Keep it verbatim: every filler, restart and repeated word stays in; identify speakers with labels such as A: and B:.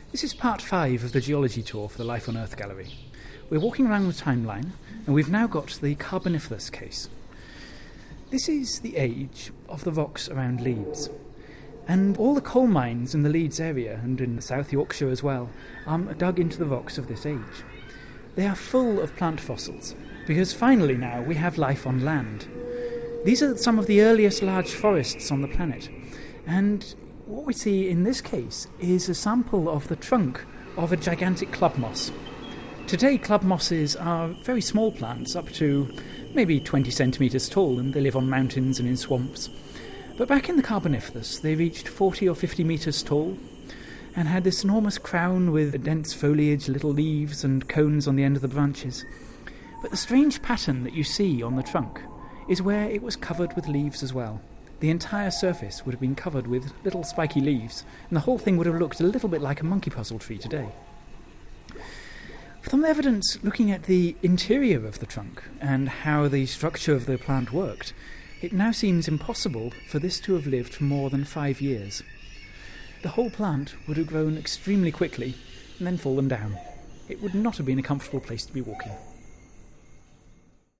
A: This is part five of the geology tour for the Life on Earth Gallery. We're walking around the timeline, and we've now got the Carboniferous case. This is the age of the rocks around Leeds. And all the coal mines in the Leeds area, and in South Yorkshire as well, um, are dug into the rocks of this age. They are full of plant fossils, because finally now we have life on land. These are some of the earliest large forests on the planet, and what we see in this case is a sample of the trunk of a gigantic club moss. Today club mosses are very small plants, up to maybe twenty centimetres tall, and they live on mountains and in swamps. But back in the Carboniferous they reached forty or fifty metres tall and had this enormous crown with dense foliage, little leaves and cones on the end of the branches. But the strange pattern that you see on the trunk is where it was covered with leaves as well. The entire surface would have been covered with little spiky leaves, and the whole thing would have looked a little bit like a monkey puzzle tree today. From evidence looking at the interior of the trunk and how the structure of the plant worked, it now seems impossible for this to have lived for more than five years. The whole plant would have grown extremely quickly and then fallen down. It would not have been a comfortable place to be walking.